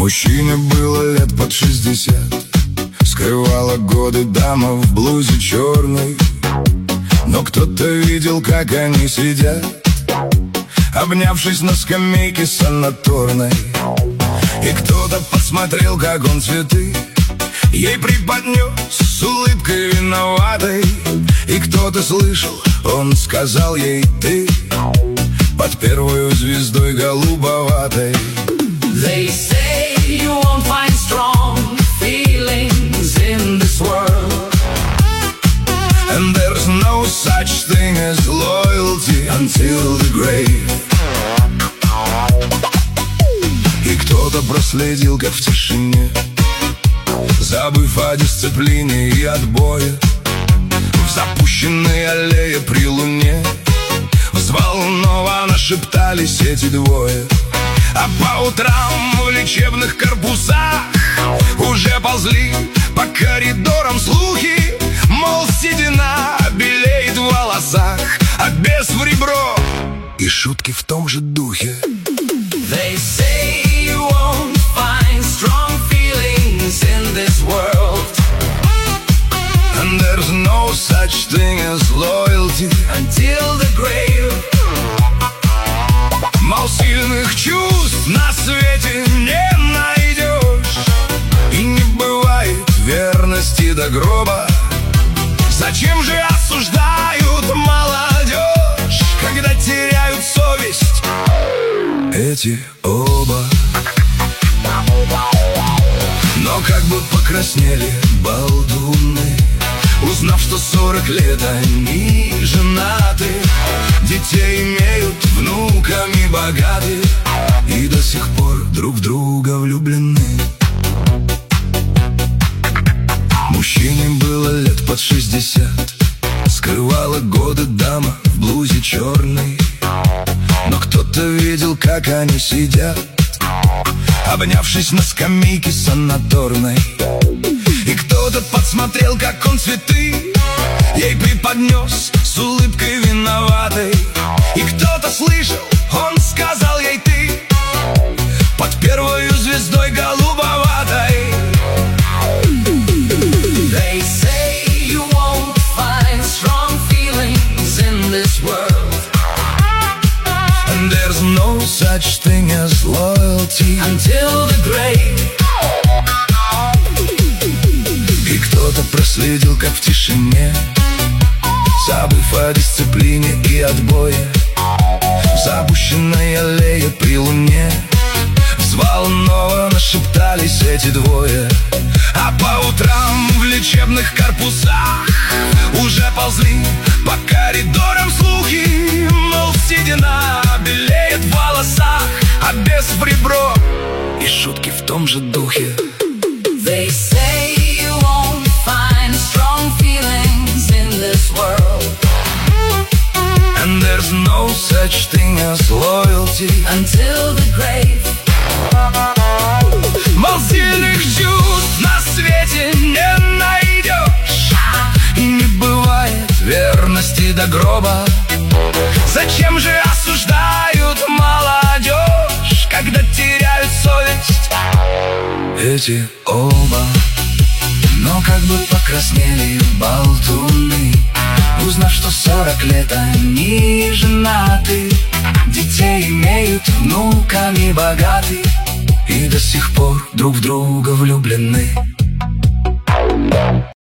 Мужчине было лет под 60. Скрывала годы дама в блузе черной. Но кто-то видел, как они сидят, обнявшись на скамейке санаторной. И кто-то подсмотрел, как он цветы ей преподнес с улыбкой виноватой. И кто-то слышал, он сказал ей: ты под первой звездой голубоватой. They say you won't find strong feelings in this world, And there's no such thing as loyalty until the grave. И кто-то проследил, как в тишине, забыв о дисциплине и отбое, в запущенной аллее при луне взволнованно шептались эти двое. А по утрам в лечебных корпусах уже ползли по коридорам слухи, мол, седина белеет в волосах, а бес в ребро, и шутки в том же духе. they say you won't find strong feelings in this world, And there's no such thing as loyalty until the grave. Мол, сильных чувств на свете не найдешь, и не бывает верности до гроба. Зачем же осуждают молодежь, когда теряют совесть эти оба? Но как бы покраснели балдуны, узнав, что 40 лет они женаты, детей имеют, внуками богаты, и до сих пор друг в друга влюблены. Мужчине было лет под 60. Скрывала годы дама в блузе черной. Но кто-то видел, как они сидят, обнявшись на скамейке санаторной. И кто-то подсмотрел, как он цветы ей преподнес с улыбкой виноватой. И кто-то слышал, он сказал ей: ты под первой звездой голубоватой. They say you won't find strong feelings in this world, And there's no such thing as loyalty until the grave. И кто-то проследил, как в тишине, забыв о дисциплине и отбое, в запущенной аллее при луне взволнованно шептались эти двое. А по утрам в лечебных корпусах уже ползли по коридорам слухи, мол, седина белеет в волосах, а бес в ребро, и шутки в том же духе. They say you won't find strong feelings in this world, And there's no such thing as loyalty until the grave. Мол, сильных чувств на свете не найдешь, и не бывает верности до гроба. Зачем же осуждают молодежь, когда теряют совесть эти оба? Но как бы покраснели болтуны, узнав, что 40 лет они женаты, детей имеют, внуками богаты, и до сих пор друг в друга влюблены.